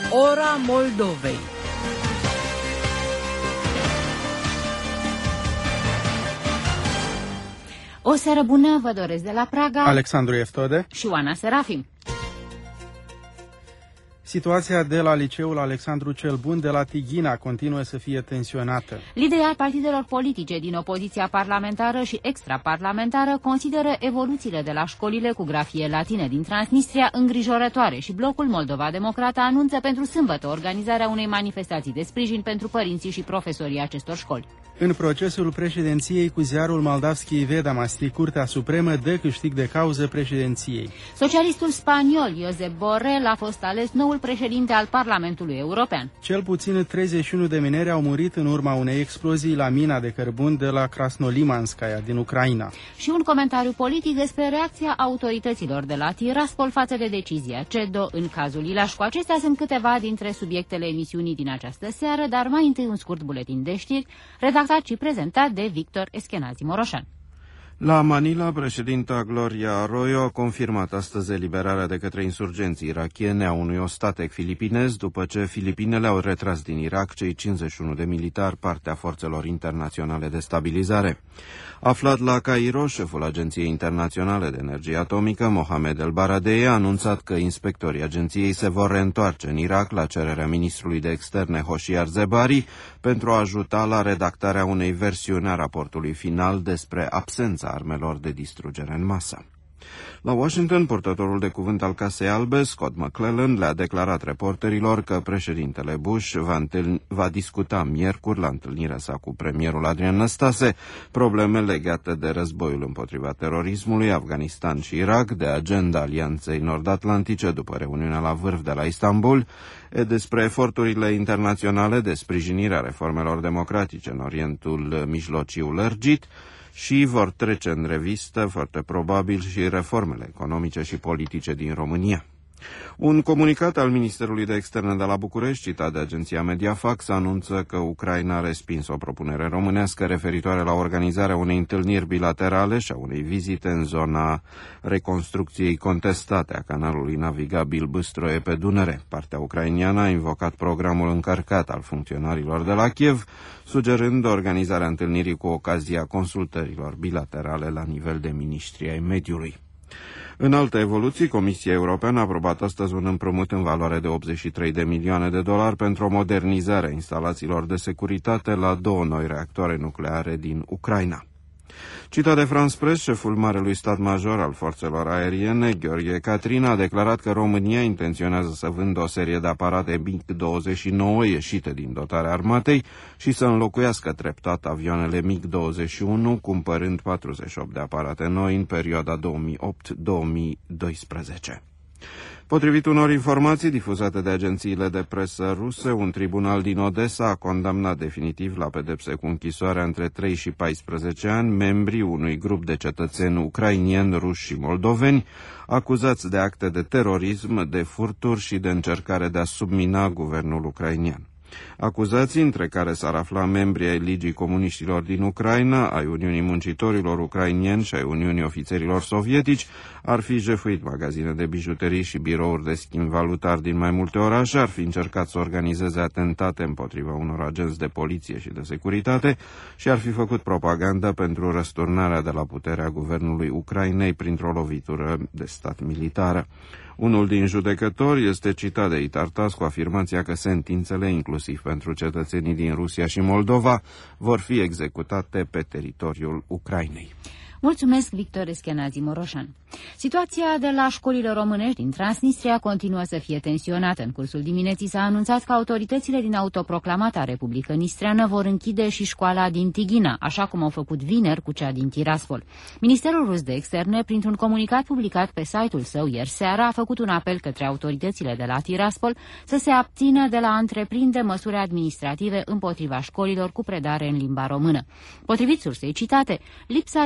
Ora Moldovei. O seară bună vă doresc de la Praga Alexandru Eftode și Oana Serafim. Situația de la liceul Alexandru cel Bun de la Tighina continuă să fie tensionată. Liderii partidelor politice din opoziția parlamentară și extraparlamentară consideră evoluțiile de la școlile cu grafie latine din Transnistria îngrijorătoare și blocul Moldova Democrată anunță pentru sâmbătă organizarea unei manifestații de sprijin pentru părinții și profesorii acestor școli. În procesul președinției cu ziarul Moldavski Vedamasti, Curtea Supremă dă câștig de cauză președinției. Socialistul spaniol Josep Borrell a fost ales noul președinte al Parlamentului European. Cel puțin 31 de mineri au murit în urma unei explozii la mina de cărbun de la Krasnolimanskaya din Ucraina. Și un comentariu politic despre reacția autorităților de la Tiraspol față de decizia CEDO în cazul Ilașcu. Acestea sunt câteva dintre subiectele emisiunii din această seară, dar mai întâi un scurt buletin de știri, redactat și prezentat de Victor Eskenazi Moroșan. La Manila, președinta Gloria Arroyo a confirmat astăzi eliberarea de către insurgenții irakiene a unui ostatec filipinez, după ce Filipinele au retras din Irak cei 51 de militari, partea forțelor internaționale de stabilizare. Aflat la Cairo, șeful Agenției Internaționale de Energie Atomică, Mohamed El Baradei, a anunțat că inspectorii agenției se vor reîntoarce în Irak la cererea ministrului de externe Hoshyar Zebari pentru a ajuta la redactarea unei versiuni a raportului final despre absența armelor de distrugere în masă. La Washington, purtătorul de cuvânt al Casei Albe, Scott McClellan, le-a declarat reporterilor că președintele Bush va discuta miercuri, la întâlnirea sa cu premierul Adrian Năstase, probleme legate de războiul împotriva terorismului, Afganistan și Irak, de agenda Alianței Nord-Atlantice după reuniunea la vârf de la Istanbul, despre eforturile internaționale de sprijinire a reformelor democratice în Orientul Mijlociu lărgit, și vor trece în revistă, foarte probabil, și reformele economice și politice din România. Un comunicat al Ministerului de Externe de la București, citat de agenția Mediafax, anunță că Ucraina a respins o propunere românească referitoare la organizarea unei întâlniri bilaterale și a unei vizite în zona reconstrucției contestate a canalului navigabil Bystroe pe Dunăre. Partea ucrainiană a invocat programul încărcat al funcționarilor de la Kiev, sugerând organizarea întâlnirii cu ocazia consultărilor bilaterale la nivel de miniștri ai mediului. În alte evoluții, Comisia Europeană a aprobat astăzi un împrumut în valoare de 83 de milioane de dolari pentru o modernizare a instalațiilor de securitate la 2 noi reactoare nucleare din Ucraina. Citat de France Press, șeful Marelui Stat Major al Forțelor Aeriene, Gheorghe Catrin, a declarat că România intenționează să vândă o serie de aparate MiG-29 ieșite din dotarea armatei și să înlocuiască treptat avioanele MiG-21, cumpărând 48 de aparate noi în perioada 2008-2012. Potrivit unor informații difuzate de agențiile de presă ruse, un tribunal din Odessa a condamnat definitiv la pedepse cu închisoarea între 3 și 14 ani membrii unui grup de cetățeni ucrainieni, ruși și moldoveni, acuzați de acte de terorism, de furturi și de încercare de a submina guvernul ucrainian. Acuzații, între care s-ar afla membrii ai Ligii Comuniștilor din Ucraina, ai Uniunii Muncitorilor Ucrainieni și ai Uniunii Ofițerilor Sovietici, ar fi jefuit magazine de bijuterii și birouri de schimb valutar din mai multe orașe, ar fi încercat să organizeze atentate împotriva unor agenți de poliție și de securitate și ar fi făcut propagandă pentru răsturnarea de la puterea guvernului Ucrainei printr-o lovitură de stat militară. Unul din judecători este citat de Itartas cu afirmația că sentințele, inclusiv pentru cetățenii din Rusia și Moldova, vor fi executate pe teritoriul Ucrainei. Mulțumesc, Victor Eskenazi Moroșan. Situația de la școlile românești din Transnistria continuă să fie tensionată. În cursul dimineții s-a anunțat că autoritățile din autoproclamata Republică Nistreană vor închide și școala din Tighina, așa cum au făcut vineri cu cea din Tiraspol. Ministerul rus de externe, printr-un comunicat publicat pe site-ul său ieri seara, a făcut un apel către autoritățile de la Tiraspol să se abțină de la a întreprinde măsuri administrative împotriva școlilor cu predare în limba română. Potrivit sursei citate, lipsa de consecvență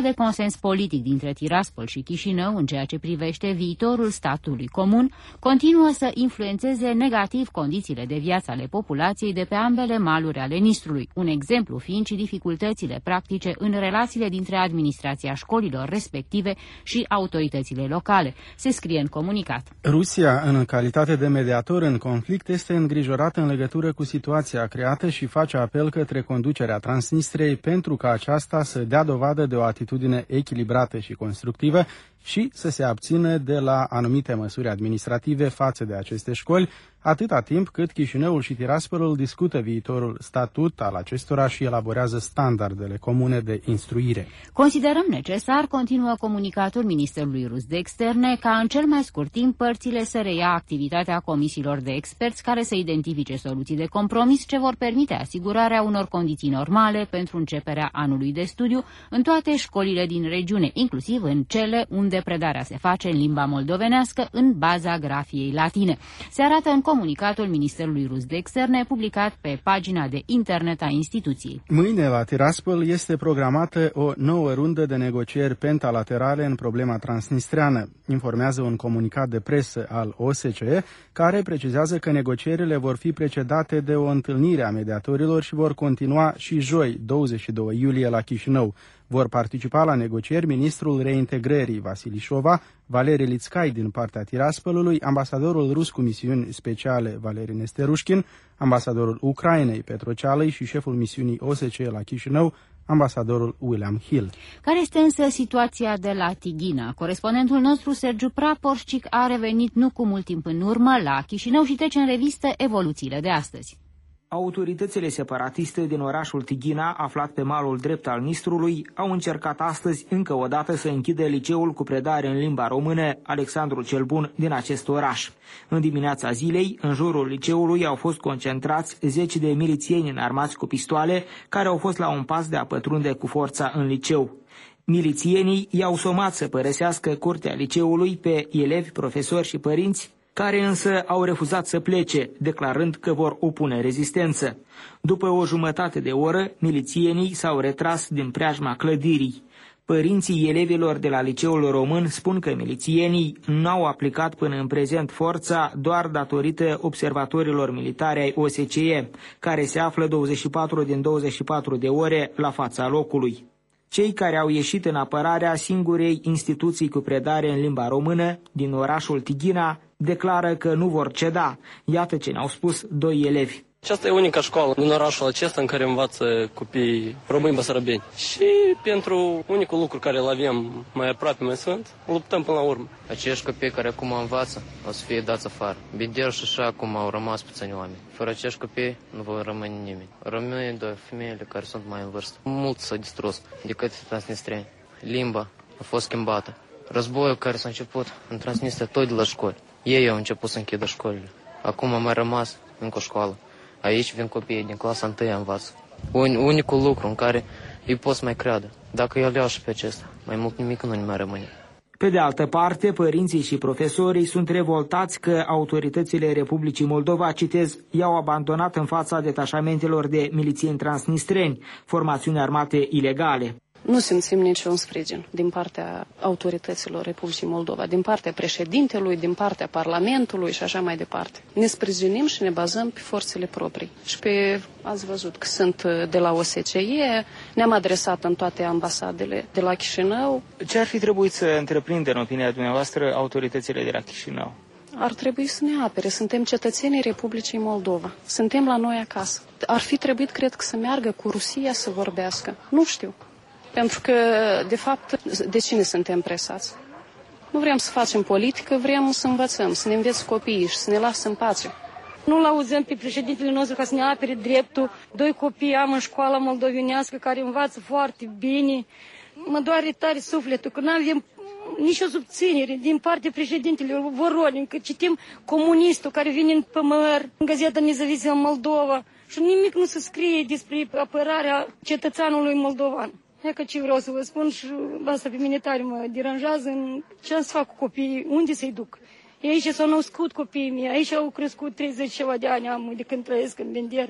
consens politic dintre Tiraspol și Chișinău în ceea ce privește viitorul statului comun continuă să influențeze negativ condițiile de viață ale populației de pe ambele maluri ale Nistrului, un exemplu fiind și dificultățile practice în relațiile dintre administrația școlilor respective și autoritățile locale, se scrie în comunicat. Rusia, în calitate de mediator în conflict, este îngrijorată în legătură cu situația creată și face apel către conducerea Transnistriei pentru ca aceasta să dea dovadă de o atitudine echilibrată și constructivă și să se abțină de la anumite măsuri administrative față de aceste școli, atâta timp cât Chișinăul și Tiraspolul discută viitorul statut al acestora și elaborează standardele comune de instruire. Considerăm necesar, continuă comunicatul Ministerului Rus de Externe, ca în cel mai scurt timp părțile să reia activitatea comisiilor de experți care să identifice soluții de compromis ce vor permite asigurarea unor condiții normale pentru începerea anului de studiu în toate școlile din regiune, inclusiv în cele unde predarea se face în limba moldovenească în baza grafiei latine. Se arată în comunicatul Ministerului Rus de Externe publicat pe pagina de internet a instituției. Mâine la Tiraspol este programată o nouă rundă de negocieri pentalaterale în problema transnistreană, informează un comunicat de presă al OSCE, care precizează că negocierile vor fi precedate de o întâlnire a mediatorilor și vor continua și joi, 22 iulie, la Chișinău. Vor participa la negocieri ministrul reintegrării Vasilișova, Valeri Lițcai din partea Tiraspolului, ambasadorul rus cu misiuni speciale Valeri Nesterușkin, ambasadorul Ucrainei Petrocealăi și șeful misiunii OSCE la Chișinău, ambasadorul William Hill. Care este însă situația de la Tighina? Corespondentul nostru, Sergiu Praporșcic, a revenit nu cu mult timp în urmă la Chișinău și trece în revistă evoluțiile de astăzi. Autoritățile separatiste din orașul Tighina, aflat pe malul drept al Nistrului, au încercat astăzi încă o dată să închidă liceul cu predare în limba română Alexandru cel Bun din acest oraș. În dimineața zilei, în jurul liceului au fost concentrați 10 de milițieni înarmați cu pistoale, care au fost la un pas de a pătrunde cu forța în liceu. Milițienii i-au somat să părăsească curtea liceului pe elevi, profesori și părinți, care însă au refuzat să plece, declarând că vor opune rezistență. După o jumătate de oră, milițienii s-au retras din preajma clădirii. Părinții elevilor de la liceul român spun că milițienii n-au aplicat până în prezent forța doar datorită observatorilor militari ai OSCE, care se află 24 din 24 de ore la fața locului. Cei care au ieșit în apărarea singurei instituții cu predare în limba română din orașul Tighina declară că nu vor ceda. Iată ce ne-au spus doi elevi. Aceasta e unica școală în orașul acesta în care învață copiii români basarabeni. Și pentru unicul lucru care îl avem mai aproape, mai sfânt, luptăm până la urmă. Acești copii care acum învață o să fie dați afară. Bidel și așa acum au rămas puțini oameni. Fără acești copii nu va rămâne nimeni. Rămâne doar femeile care sunt mai în vârstă. Mult s-a distrus de către transnistreni. Limba a fost schimbată. Războiul care s-a început în Transnistria tot de la școli. Ei au început să închidă școlile. Acum a mai rămas încă o școală. Aici vin copiii din clasa 1 învață. Unicul lucru în care îi poți mai creadă. Dacă eu le iau și pe acesta, mai mult nimic nu mai rămâne. Pe de altă parte, părinții și profesorii sunt revoltați că autoritățile Republicii Moldova, citez, i-au abandonat în fața detașamentelor de milițieni transnistreni, formațiuni armate ilegale. Nu simțim niciun sprijin din partea autorităților Republicii Moldova, din partea președintelui, din partea Parlamentului și așa mai departe. Ne sprijinim și ne bazăm pe forțele proprii. Și ați văzut că sunt de la OSCE, ne-am adresat în toate ambasadele de la Chișinău. Ce ar fi trebuit să întreprindă, în opinia dumneavoastră, autoritățile de la Chișinău? Ar trebui să ne apere. Suntem cetățenii Republicii Moldova. Suntem la noi acasă. Ar fi trebuit, cred că, să meargă cu Rusia să vorbească. Nu știu. Pentru că, de fapt, de cine suntem presați? Nu vrem să facem politică, vrem să învățăm, să ne învețe copiii și să ne lasă în pace. Nu-l auzăm pe președintele nostru ca să ne apere dreptul. 2 copii am în școala moldovenească care învață foarte bine. Mă doare tare sufletul că nu avem nicio subținere din partea președintelui Voronin, că citim comunistul care vine în PMR, în Gazeta Nezavisă Moldova și nimic nu se scrie despre apărarea cetățeanului moldovan. E că ce vreau să vă spun și asta pe mine tare mă deranjează în ce am să fac cu copiii, unde să-i duc. Aici s-au născut copiii mei, aici au crescut 30 ceva de ani am de când trăiesc în Bender.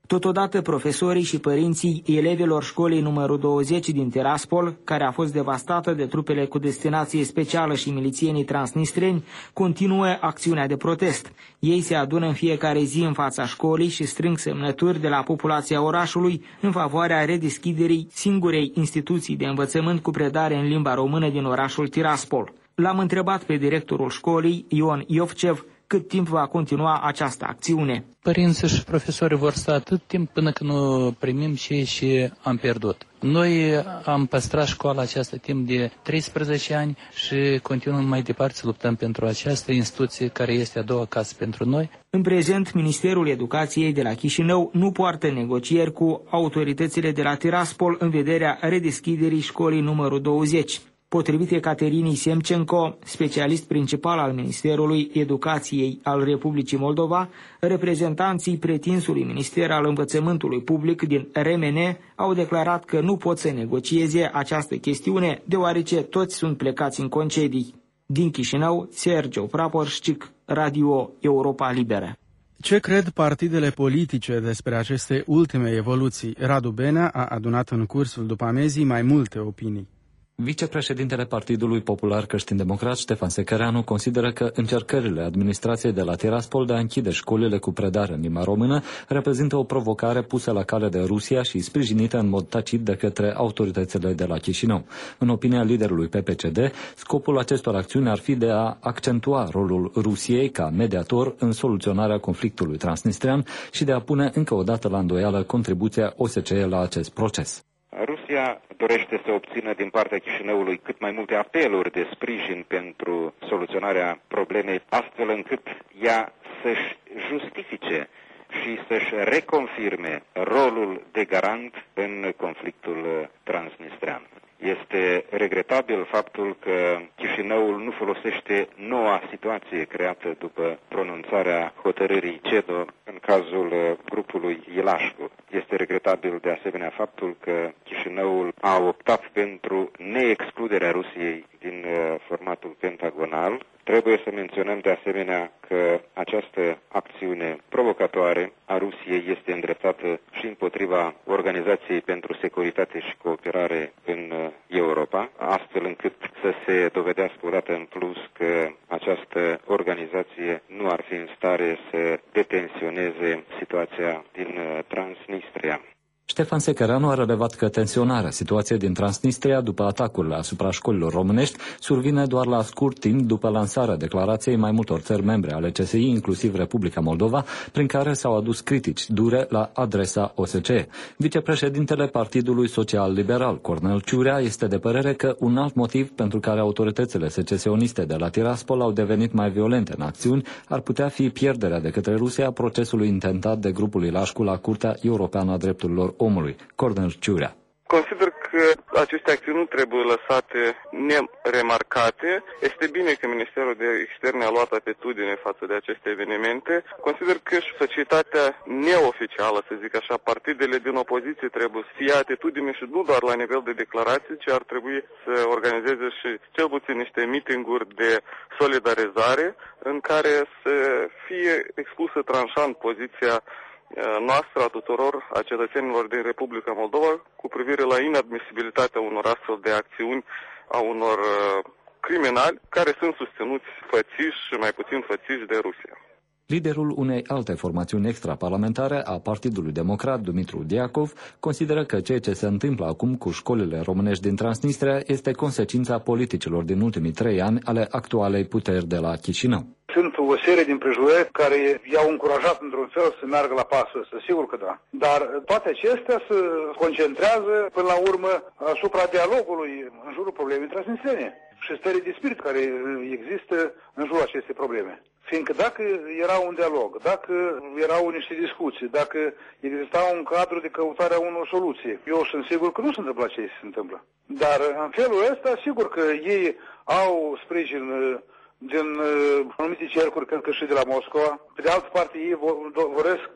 Totodată, profesorii și părinții elevilor școlii numărul 20 din Tiraspol, care a fost devastată de trupele cu destinație specială și milițienii transnistreni, continuă acțiunea de protest. Ei se adună în fiecare zi în fața școlii și strâng semnături de la populația orașului în favoarea redeschiderii singurei instituții de învățământ cu predare în limba română din orașul Tiraspol. L-am întrebat pe directorul școlii, Ion Iovcev, cât timp va continua această acțiune. Părinții și profesorii vor sta atât timp până când nu primim și am pierdut. Noi am păstrat școala aceasta timp de 13 ani și continuăm mai departe să luptăm pentru această instituție care este a doua casă pentru noi. În prezent, Ministerul Educației de la Chișinău nu poartă negocieri cu autoritățile de la Tiraspol în vederea redeschiderii școlii numărul 20. Potrivit Ecaterinii Semcenco, specialist principal al Ministerului Educației al Republicii Moldova, reprezentanții pretinsului Minister al Învățământului Public din RMN au declarat că nu pot să negocieze această chestiune, deoarece toți sunt plecați în concedii. Din Chișinău, Sergiu Praporșcic, Radio Europa Liberă. Ce cred partidele politice despre aceste ultime evoluții? Radu Benea a adunat în cursul după amezii mai multe opinii. Vicepreședintele Partidului Popular Creștin-Democrat, Ștefan Sechereanu, consideră că încercările administrației de la Tiraspol de a închide școlile cu predare în limba română reprezintă o provocare pusă la cale de Rusia și sprijinită în mod tacit de către autoritățile de la Chișinău. În opinia liderului PPCD, scopul acestor acțiuni ar fi de a accentua rolul Rusiei ca mediator în soluționarea conflictului transnistrian și de a pune încă o dată la îndoială contribuția OSCE la acest proces. Rusia dorește să obțină din partea Chișinăului cât mai multe apeluri de sprijin pentru soluționarea problemei, astfel încât ea să-și justifice și să-și reconfirme rolul de garant în conflictul transnistrean. Este regretabil faptul că Chișinăul nu folosește noua situație creată după pronunțarea hotărârii CEDO în cazul grupului Ilașcu. Este regretabil de asemenea faptul că Chișinăul a optat pentru neexcluderea Rusiei din formatul pentagonal. Trebuie să menționăm de asemenea că această acțiune provocatoare a Rusiei este îndreptată și împotriva Organizației pentru Securitate și Cooperare în Europa, astfel încât să se dovedească odată în plus că această organizație nu ar fi în stare să detensioneze situația din Transnistria. Ștefan Sechereanu a relevat că tensionarea situației din Transnistria după atacurile asupra școlilor românești survine doar la scurt timp după lansarea declarației mai multor țări membre ale CSI, inclusiv Republica Moldova, prin care s-au adus critici dure la adresa OSCE. Vicepreședintele Partidului Social Liberal, Cornel Ciurea, este de părere că un alt motiv pentru care autoritățile secesioniste de la Tiraspol au devenit mai violente în acțiuni ar putea fi pierderea de către Rusia procesului intentat de grupul Ilașcu la Curtea Europeană a Drepturilor Omului. Cornel Ciurea. Consider că aceste acțiuni nu trebuie lăsate neremarcate. Este bine că Ministerul de Externe a luat atitudine față de aceste evenimente. Consider că și societatea neoficială, să zic așa, partidele din opoziție trebuie să fie atitudine și nu doar la nivel de declarații, ci ar trebui să organizeze și cel puțin niște meeting-uri de solidarizare în care să fie expusă tranșant poziția noastră a tuturor a cetățenilor din Republica Moldova cu privire la inadmisibilitatea unor astfel de acțiuni a unor criminali care sunt susținuți fățiși și mai puțin fățiși de Rusia. Liderul unei alte formațiuni extraparlamentare a Partidului Democrat, Dumitru Diacov, consideră că ceea ce se întâmplă acum cu școlile românești din Transnistria este consecința politicilor din ultimii 3 ani ale actualei puteri de la Chișinău. Sunt o serie de împrejurări care i-au încurajat într-un fel să meargă la pasul ăsta, sigur că da. Dar toate acestea se concentrează până la urmă asupra dialogului în jurul problemei transnistrene și stării de spirit care există în jurul acestei probleme. Fiindcă dacă era un dialog, dacă erau niște discuții, dacă exista un cadru de căutare a unor soluții, eu sunt sigur că nu se întâmplă ce se întâmplă. Dar în felul ăsta, sigur că ei au sprijin din anumite cercuri, cred că și de la Moscova. Pe de altă parte, ei doresc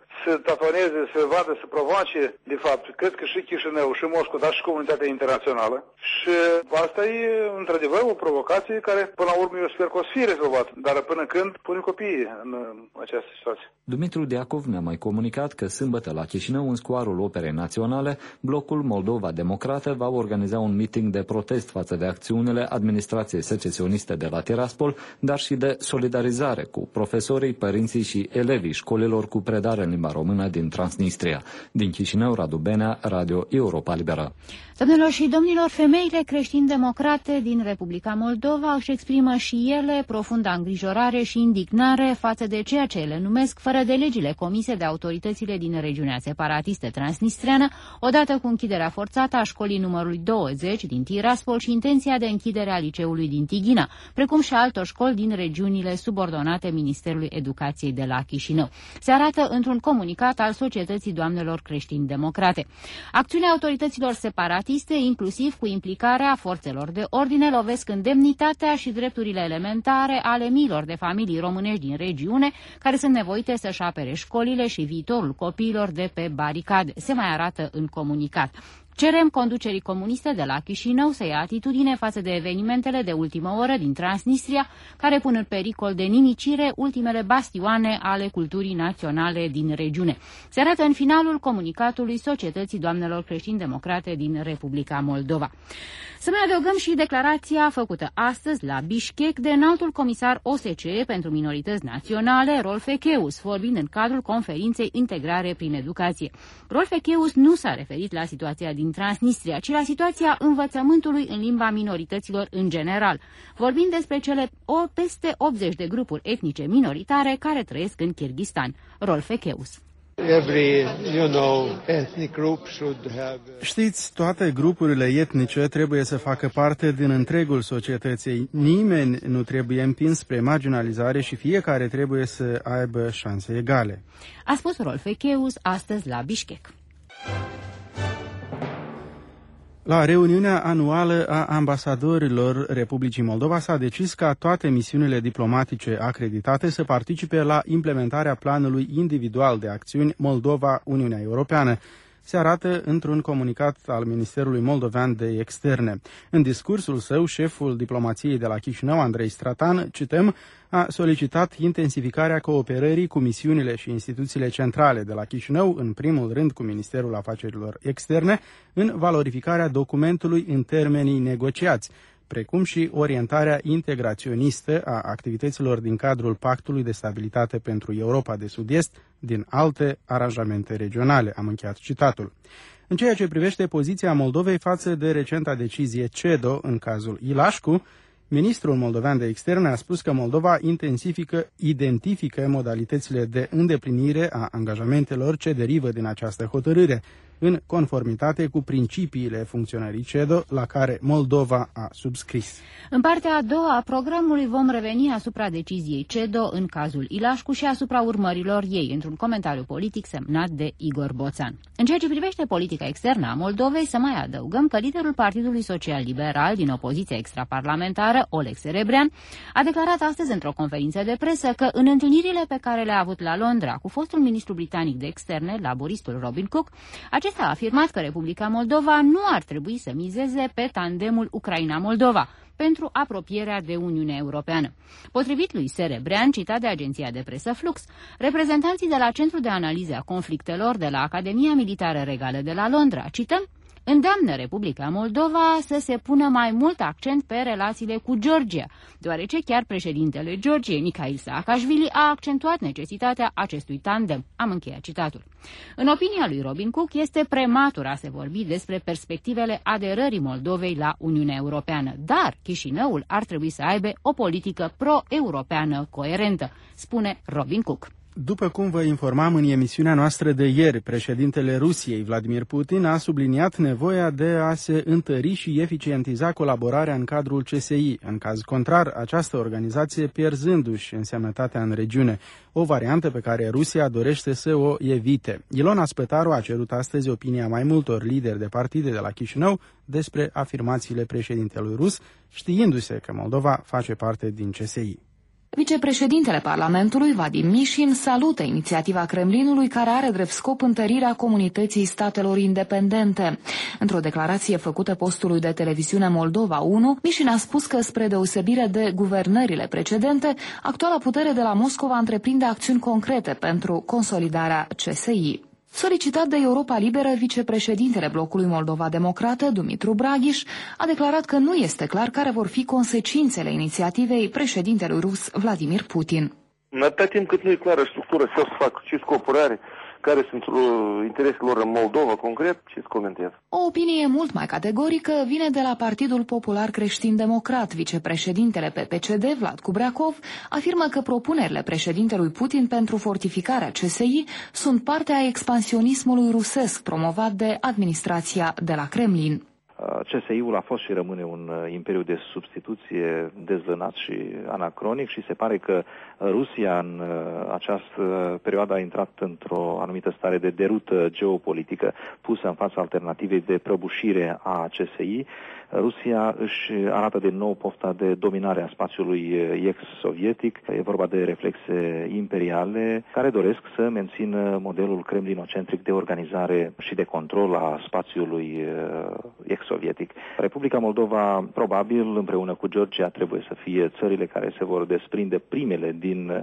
să tatoneze, să vadă, să provoace, de fapt, cred că și Chișinău, și Moscova, dar și comunitatea internațională. Și asta e, într-adevăr, o provocație care, până la urmă, eu sper că o să fie rezolvată. Dar până când pune copiii în această situație. Dumitru Deacov ne-a mai comunicat că sâmbătă la Chișinău, în scoarul Operei Naționale, blocul Moldova Democrată va organiza un meeting de protest față de acțiunile administrației secesioniste de la Tiraspol, dar și de solidarizare cu profesorii, părinții și elevii școlilor cu predare în limba română din Transnistria. Din Chișinău, Radu Benea, Radio Europa Liberă. Domnilor și domnilor, femeile creștin-democrate din Republica Moldova își exprimă și ele profundă îngrijorare și indignare față de ceea ce ele numesc fără de legile comise de autoritățile din regiunea separatistă transnistreană, odată cu închiderea forțată a școlii numărului 20 din Tiraspol și intenția de închidere a liceului din Tighina, precum și altor școli din regiunile subordonate Ministerului Educației de la Chișinău. Se arată într-un comunicat al Societății Doamnelor Creștini-Democrate. Acțiunea autorităților separatiste, inclusiv cu implicarea forțelor de ordine, lovesc în demnitatea și drepturile elementare ale miilor de familii românești din regiune, care sunt nevoite să-și apere școlile și viitorul copiilor de pe baricade, se mai arată în comunicat. Cerem conducerii comuniste de la Chișinău să ia atitudine față de evenimentele de ultimă oră din Transnistria, care pun în pericol de nimicire ultimele bastioane ale culturii naționale din regiune. Se arată în finalul comunicatului Societății Doamnelor Creștini-Democrate din Republica Moldova. Să mai adăugăm și declarația făcută astăzi la Bishkek de înaltul comisar OSCE pentru minorități naționale, Rolf Ekéus, vorbind în cadrul conferinței Integrare prin Educație. Rolf Ekéus nu s-a referit la situația din Transnistria, ci la situația învățământului în limba minorităților în general, vorbind despre cele peste 80 de grupuri etnice minoritare care trăiesc în Kirghistan. Rolf Ekéus. Știți, toate grupurile etnice trebuie să facă parte din întregul societății. Nimeni nu trebuie împins spre marginalizare și fiecare trebuie să aibă șanse egale. A spus Rolf Ekéus astăzi la Bishkek. La reuniunea anuală a ambasadorilor Republicii Moldova s-a decis ca toate misiunile diplomatice acreditate să participe la implementarea planului individual de acțiuni Moldova-Uniunea Europeană. Se arată într-un comunicat al Ministerului Moldovean de Externe. În discursul său, șeful diplomației de la Chișinău, Andrei Stratan, cităm, a solicitat intensificarea cooperării cu misiunile și instituțiile centrale de la Chișinău, în primul rând cu Ministerul Afacerilor Externe, în valorificarea documentului în termenii negociați, precum și orientarea integraționistă a activităților din cadrul Pactului de Stabilitate pentru Europa de Sud-Est din alte aranjamente regionale. Am încheiat citatul. În ceea ce privește poziția Moldovei față de recenta decizie CEDO în cazul Ilașcu, ministrul moldovean de externe a spus că Moldova identifică modalitățile de îndeplinire a angajamentelor ce derivă din această hotărâre, în conformitate cu principiile funcționării CEDO la care Moldova a subscris. În partea a doua a programului vom reveni asupra deciziei CEDO în cazul Ilașcu și asupra urmărilor ei, într-un comentariu politic semnat de Igor Boțan. În ceea ce privește politica externă a Moldovei, să mai adăugăm că liderul Partidului Social Liberal din opoziția extraparlamentară, Oleg Serebrean, a declarat astăzi într-o conferință de presă că în întâlnirile pe care le-a avut la Londra cu fostul ministru britanic de externe, laboristul Robin Cook, acesta a afirmat că Republica Moldova nu ar trebui să mizeze pe tandemul Ucraina-Moldova pentru apropierea de Uniunea Europeană. Potrivit lui Serebrean, citat de agenția de presă Flux, reprezentanții de la Centrul de Analize a Conflictelor de la Academia Militară Regală de la Londra, cităm, îndeamnă Republica Moldova să se pună mai mult accent pe relațiile cu Georgia, deoarece chiar președintele Georgiei, Mikhail Saakashvili, a accentuat necesitatea acestui tandem. Am încheiat citatul. În opinia lui Robin Cook, este prematur a se vorbi despre perspectivele aderării Moldovei la Uniunea Europeană, dar Chișinăul ar trebui să aibă o politică pro-europeană coerentă, spune Robin Cook. După cum vă informam în emisiunea noastră de ieri, președintele Rusiei, Vladimir Putin, a subliniat nevoia de a se întări și eficientiza colaborarea în cadrul CSI. În caz contrar, această organizație pierzându-și însemnătatea în regiune, o variantă pe care Rusia dorește să o evite. Ilona Spătaru a cerut astăzi opinia mai multor lideri de partide de la Chișinău despre afirmațiile președintelui rus, știindu-se că Moldova face parte din CSI. Vicepreședintele Parlamentului, Vadim Mișin, salută inițiativa Kremlinului care are drept scop întărirea comunității statelor independente. Într-o declarație făcută postului de televiziune Moldova 1, Mișin a spus că, spre deosebire de guvernările precedente, actuala putere de la Moscova întreprinde acțiuni concrete pentru consolidarea CSI. Solicitat de Europa Liberă, vicepreședintele blocului Moldova Democrată, Dumitru Braghiș, a declarat că nu este clar care vor fi consecințele inițiativei președintelui rus Vladimir Putin. Atâta timp cât nu e clară structură, ce o să fac, ce scopuri are, care sunt interesele lor în Moldova concret, ce-ți comentez? O opinie mult mai categorică vine de la Partidul Popular Creștin-Democrat. Vicepreședintele PPCD, Vlad Kubreakov, afirmă că propunerile președintelui Putin pentru fortificarea CSI sunt parte a expansionismului rusesc promovat de administrația de la Kremlin. CSI-ul a fost și rămâne un imperiu de substituție dezlănat și anacronic și se pare că Rusia în această perioadă a intrat într-o anumită stare de derută geopolitică pusă în fața alternativei de prăbușire a CSI. Rusia își arată din nou pofta de dominare a spațiului ex-sovietic. E vorba de reflexe imperiale care doresc să mențină modelul kremlinocentric de organizare și de control a spațiului ex-sovietic. Republica Moldova, probabil, împreună cu Georgia, trebuie să fie țările care se vor desprinde primele din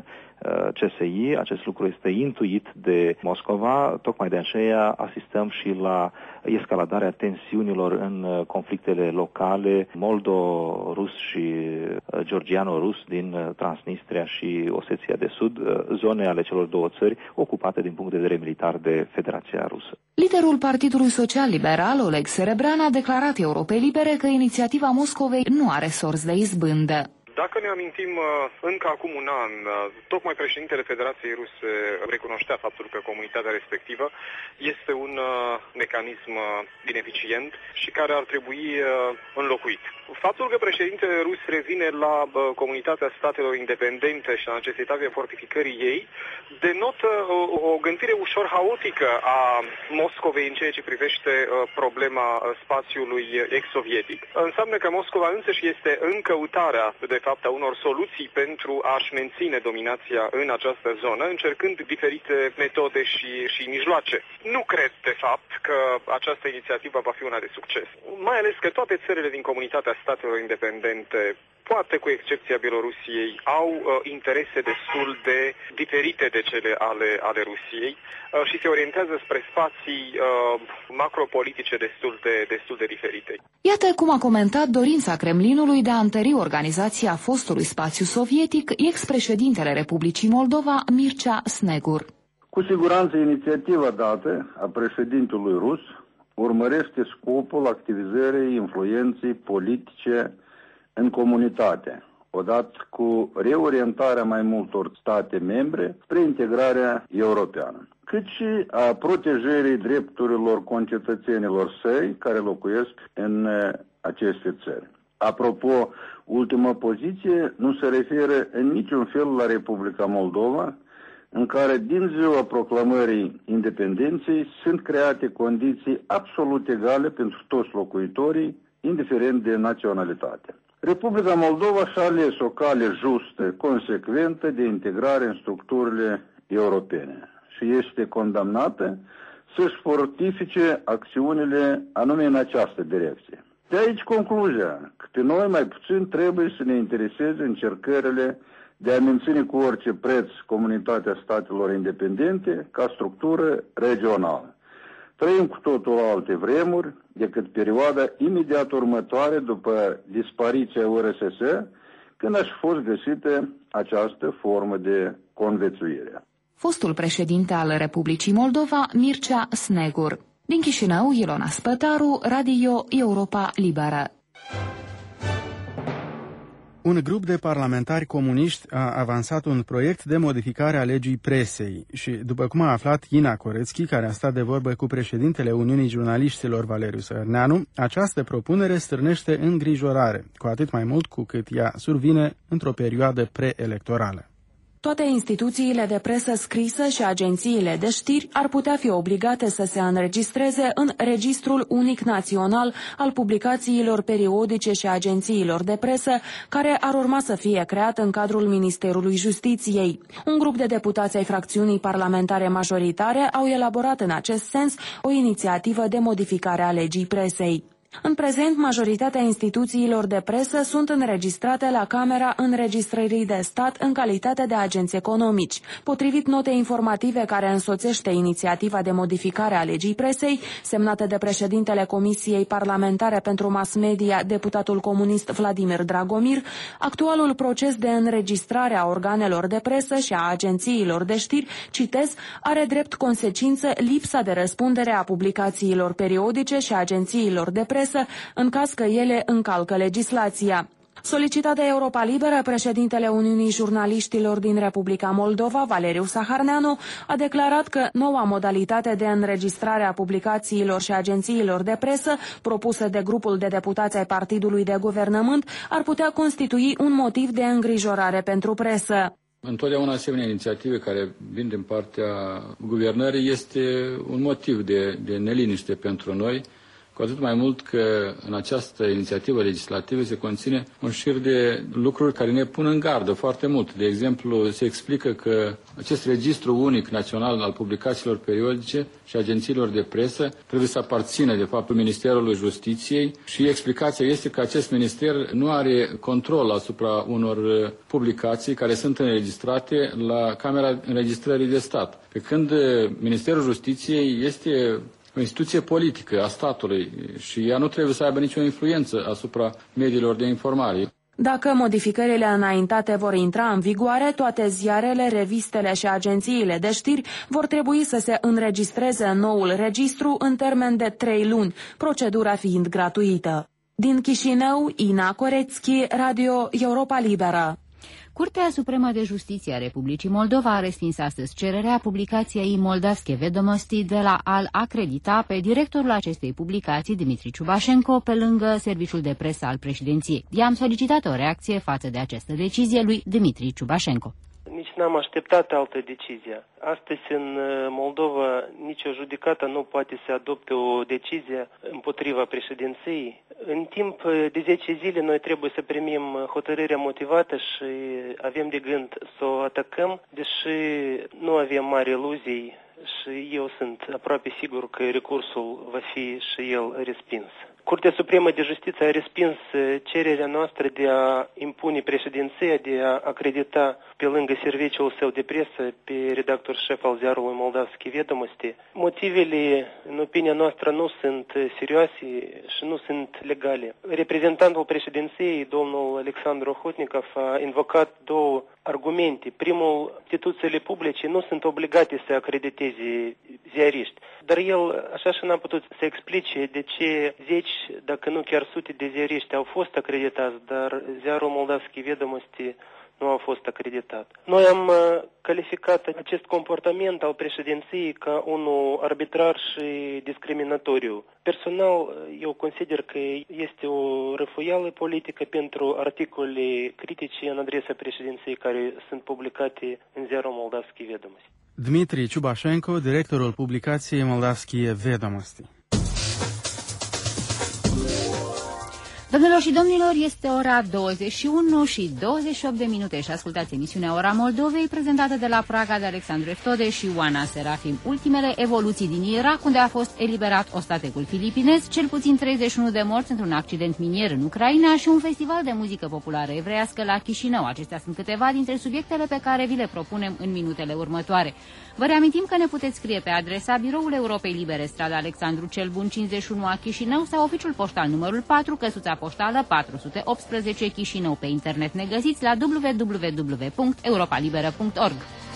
CSI. Acest lucru este intuit de Moscova, tocmai de aceea asistăm și la escaladarea tensiunilor în conflictele locale moldo-rus și georgiano-rus din Transnistria și Oseția de Sud, zone ale celor două țări ocupate din punct de vedere militar de Federația Rusă. Liderul Partidului Social Liberal, Oleg Serebrean, a declarat Europei Libere că inițiativa Moscovei nu are sorți de izbândă. Dacă ne amintim, încă acum un an, tocmai președintele Federației Ruse recunoștea faptul că comunitatea respectivă este un mecanism ineficient și care ar trebui înlocuit. Faptul că președintele rus revine la comunitatea statelor independente și la necesitatea fortificării ei denotă o gândire ușor haotică a Moscovei în ceea ce privește problema spațiului ex-sovietic. Înseamnă că Moscova însăși este în căutarea de fapt a unor soluții pentru a-și menține dominația în această zonă, încercând diferite metode și mijloace. Nu cred, de fapt, că această inițiativă va fi una de succes. Mai ales că toate țările din comunitatea statelor independente, poate cu excepția Bielorusiei, au interese destul de diferite de cele ale Rusiei și se orientează spre spații macropolitice destul de diferite. Iată cum a comentat dorința Kremlinului de a întări organizația fostului spațiu sovietic ex-președintele Republicii Moldova, Mircea Snegur. Cu siguranță inițiativa dată a președintelui rus urmărește scopul activizării influenței politice în comunitate, odată cu reorientarea mai multor state membre spre integrarea europeană, cât și a protejării drepturilor concetățenilor săi care locuiesc în aceste țări. Apropo, ultima poziție nu se referă în niciun fel la Republica Moldova, în care din ziua proclamării independenței sunt create condiții absolut egale pentru toți locuitorii, indiferent de naționalitate. Republica Moldova și-a ales o cale justă, consecventă de integrare în structurile europene și este condamnată să-și fortifice acțiunile anume în această direcție. De aici concluzia că pe noi mai puțin trebuie să ne intereseze încercările de a menține cu orice preț comunitatea statelor independente ca structură regională. Trăim cu totul alte vremuri decât perioada imediat următoare după dispariția URSS, când a fost găsită această formă de conviețuire. Fostul președinte al Republicii Moldova, Mircea Snegur. Din Chișinău, Ilona Spătaru, Radio Europa Liberă. Un grup de parlamentari comuniști a avansat un proiect de modificare a legii presei și, după cum a aflat Ina Corețchi, care a stat de vorbă cu președintele Uniunii Jurnaliștilor Valeriu Sărneanu, această propunere stârnește îngrijorare, cu atât mai mult cu cât ea survine într-o perioadă preelectorală. Toate instituțiile de presă scrisă și agențiile de știri ar putea fi obligate să se înregistreze în Registrul Unic Național al publicațiilor periodice și agențiilor de presă, care ar urma să fie creat în cadrul Ministerului Justiției. Un grup de deputați ai fracțiunii parlamentare majoritare au elaborat în acest sens o inițiativă de modificare a legii presei. În prezent, majoritatea instituțiilor de presă sunt înregistrate la Camera Înregistrării de Stat în calitate de agenți economici. Potrivit notei informative care însoțește inițiativa de modificare a legii presei, semnată de președintele Comisiei Parlamentare pentru Mass Media, deputatul comunist Vladimir Dragomir, actualul proces de înregistrare a organelor de presă și a agențiilor de știri, citez, are drept consecință lipsa de răspundere a publicațiilor periodice și agențiilor de presă în caz că ele încalcă legislația. Solicitat de Europa Liberă, președintele Uniunii Jurnaliștilor din Republica Moldova, Valeriu Saharneanu, a declarat că noua modalitate de înregistrare a publicațiilor și agențiilor de presă, propusă de grupul de deputați ai partidului de guvernământ, ar putea constitui un motiv de îngrijorare pentru presă. Întotdeauna asemenea inițiative care vin din partea guvernării este un motiv de neliniște pentru noi, cu atât mai mult că în această inițiativă legislativă se conține un șir de lucruri care ne pun în gardă foarte mult. De exemplu, se explică că acest registru unic național al publicațiilor periodice și agențiilor de presă trebuie să aparțină, de fapt, Ministerului Justiției și explicația este că acest minister nu are control asupra unor publicații care sunt înregistrate la Camera Înregistrării de Stat. Pe când Ministerul Justiției este o instituție politică a statului și ea nu trebuie să aibă nicio influență asupra mediilor de informare. Dacă modificările înaintate vor intra în vigoare, toate ziarele, revistele și agențiile de știri vor trebui să se înregistreze în noul registru în termen de 3 luni, procedura fiind gratuită. Din Chișinău, Ina Corețchi, Radio Europa Liberă. Curtea Supremă de Justiție a Republicii Moldova a respins astăzi cererea publicației Moldavske Vedomosti de la a-l acredita pe directorul acestei publicații, Dmitri Ciubașenko, pe lângă serviciul de presă al președinției. I-am solicitat o reacție față de această decizie lui Dmitri Ciubașenko. Nici n-am așteptat altă decizie. Astăzi în Moldova nicio judecată nu poate să adopte o decizie împotriva președinției. În timp de 10 zile noi trebuie să primim hotărârea motivată și avem de gând să o atacăm, deși nu avem mari iluzii și eu sunt aproape sigur că recursul va fi și el respins. Curtea Supremă de Justiție a respins cererea noastră de a impune președinția de a acredita pe lângă serviciul său de presă pe redactor șef al ziarului Moldavske Vedomosti. Motivele, în opinia noastră, nu sunt serioase și nu sunt legale. Reprezentantul președinției, domnul Alexandru Hotnikov, a invocat două argumente. Primul, instituțiile publice nu sunt obligate să acrediteze ziariști, dar el așa și n-a putut să explice de ce zeci, dacă nu chiar sute de ziariști au fost acreditați, dar ziarul Moldavske Vedomosti nu a fost acreditat. Noi am calificat acest comportament al președinției ca unul arbitrar și discriminatoriu. Personal, eu consider că este o răfuială politică pentru articole critice în adresa președinției care sunt publicate în ziarul Moldavske Vedomosti. Dmitri Ciubașenko, directorul publicației Moldavske Vedomosti. Doamnelor și domnilor, este ora 21 și 28 de minute și ascultați emisiunea Ora Moldovei, prezentată de la Praga de Alexandru Eftode și Oana Serafim. Ultimele evoluții din Irak, unde a fost eliberat ostatecul filipinez, cel puțin 31 de morți într-un accident minier în Ucraina și un festival de muzică populară evreiască la Chișinău. Acestea sunt câteva dintre subiectele pe care vi le propunem în minutele următoare. Vă reamintim că ne puteți scrie pe adresa Biroul Europei Libere, strada Alexandru cel Bun 51 a Chișinău sau oficiul poștal numărul 4, căsuța poștală 418 Chișinău. Pe internet ne găsiți la www.europalibera.org.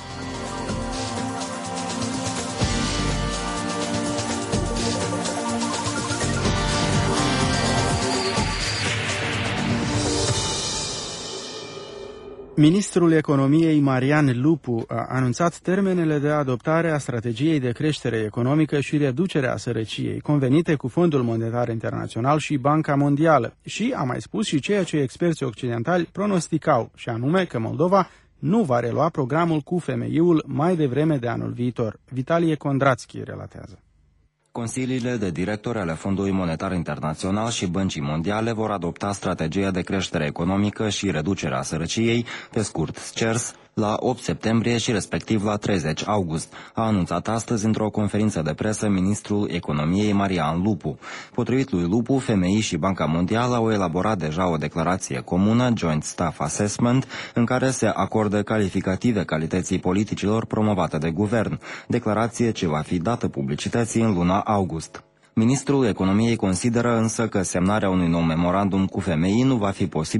Ministrul Economiei Marian Lupu a anunțat termenele de adoptare a strategiei de creștere economică și reducerea sărăciei, convenite cu Fondul Monetar Internațional și Banca Mondială, și a mai spus și ceea ce experții occidentali pronosticau, și anume că Moldova nu va relua programul cu FMI-ul mai devreme de anul viitor. Vitalie Kondratsky relatează. Consiliile de directori ale Fondului Monetar Internațional și Băncii Mondiale vor adopta strategia de creștere economică și reducerea sărăciei, pe scurt SCERS, la 8 septembrie și respectiv la 30 august, a anunțat astăzi într-o conferință de presă ministrul economiei Marian Lupu. Potrivit lui Lupu, FMI și Banca Mondială au elaborat deja o declarație comună, Joint Staff Assessment, în care se acordă calificative calității politicilor promovate de guvern, declarație ce va fi dată publicității în luna august. Ministrul economiei consideră însă că semnarea unui nou memorandum cu FMI nu va fi posibil